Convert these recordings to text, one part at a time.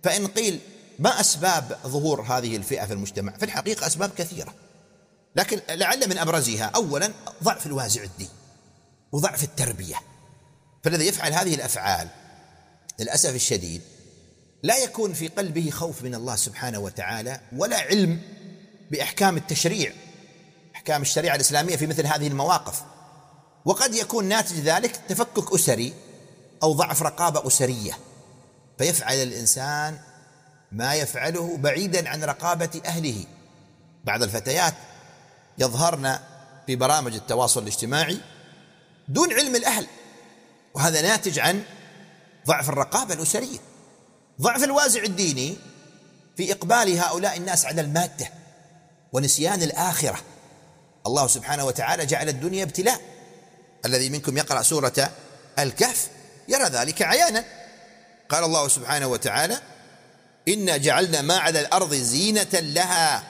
فإن قيل ما أسباب ظهور هذه الفئة في المجتمع؟ في الحقيقة أسباب كثيرة، لكن لعل من أبرزها أولا ضعف الوازع الدين وضعف التربية. فالذي يفعل هذه الأفعال للأسف الشديد لا يكون في قلبه خوف من الله سبحانه وتعالى ولا علم بأحكام التشريع، أحكام الشريعة الإسلامية في مثل هذه المواقف، وقد يكون ناتج ذلك تفكك أسري أو ضعف رقابة أسرية، فيفعل الإنسان ما يفعله بعيدا عن رقابة أهله. بعض الفتيات يظهرن في برامج التواصل الاجتماعي دون علم الأهل، وهذا ناتج عن ضعف الرقابة الأسرية. ضعف الوازع الديني في إقبال هؤلاء الناس على المادة ونسيان الآخرة. الله سبحانه وتعالى جعل الدنيا ابتلاء، الذي منكم يقرأ سورة الكهف يرى ذلك عيانا. قال الله سبحانه وتعالى: إنا جعلنا ما على الأرض زينة لها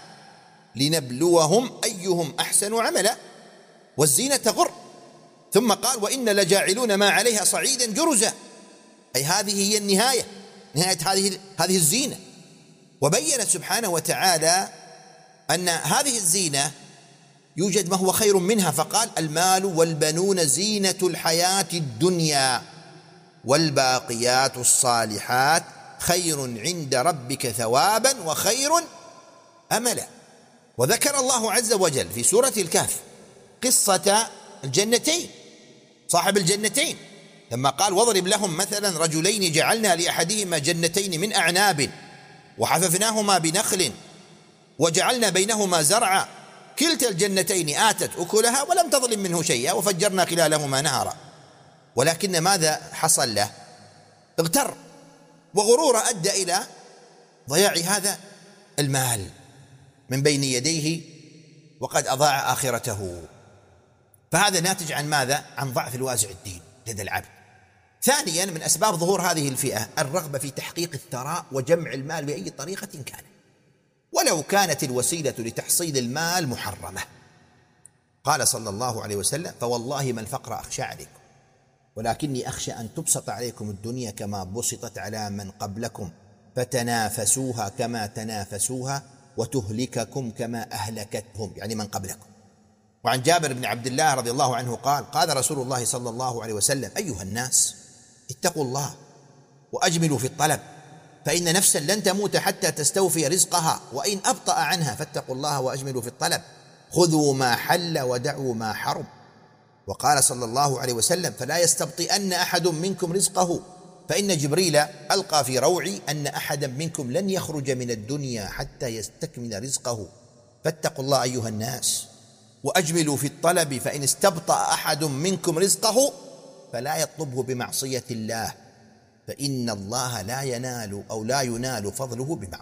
لنبلوهم أيهم أحسن عملا، والزينة غر. ثم قال: وإن لجاعلون ما عليها صعيدا جرزا، أي هذه هي النهاية، نهاية هذه الزينة. وبين سبحانه وتعالى أن هذه الزينة يوجد ما هو خير منها، فقال: المال والبنون زينة الحياة الدنيا والباقيات الصالحات خير عند ربك ثوابا وخير أملا. وذكر الله عز وجل في سورة الكهف قصة الجنتين، صاحب الجنتين، لما قال: واضرب لهم مثلا رجلين جعلنا لأحدهما جنتين من أعناب وحففناهما بنخل وجعلنا بينهما زرعا كلتا الجنتين آتت أكلها ولم تظلم منه شيئا وفجرنا خلالهما نهرا. ولكن ماذا حصل له؟ اغتر، وغرور أدى إلى ضياع هذا المال من بين يديه وقد أضاع آخرته. فهذا ناتج عن ماذا؟ عن ضعف الوازع الدين لدى العبد. ثانيا من أسباب ظهور هذه الفئة الرغبة في تحقيق الثراء وجمع المال بأي طريقة كانت، ولو كانت الوسيلة لتحصيل المال محرمة. قال صلى الله عليه وسلم: فوالله ما الفقر أخشى عليكم ولكني أخشى أن تبسط عليكم الدنيا كما بسطت على من قبلكم فتنافسوها كما تنافسوها وتهلككم كما أهلكتهم، يعني من قبلكم. وعن جابر بن عبد الله رضي الله عنه قال: قال رسول الله صلى الله عليه وسلم: أيها الناس اتقوا الله وأجملوا في الطلب، فإن نفسا لن تموت حتى تستوفي رزقها، وإن أبطأ عنها فاتقوا الله وأجملوا في الطلب، خذوا ما حل ودعوا ما حرم. وقال صلى الله عليه وسلم: فلا يستبطئن أحد منكم رزقه، فإن جبريل ألقى في روعي أن أحدا منكم لن يخرج من الدنيا حتى يستكمل رزقه، فاتقوا الله أيها الناس وأجملوا في الطلب، فإن استبطأ أحد منكم رزقه فلا يطلبه بمعصية الله، فإن الله لا ينال فضله بمعصية.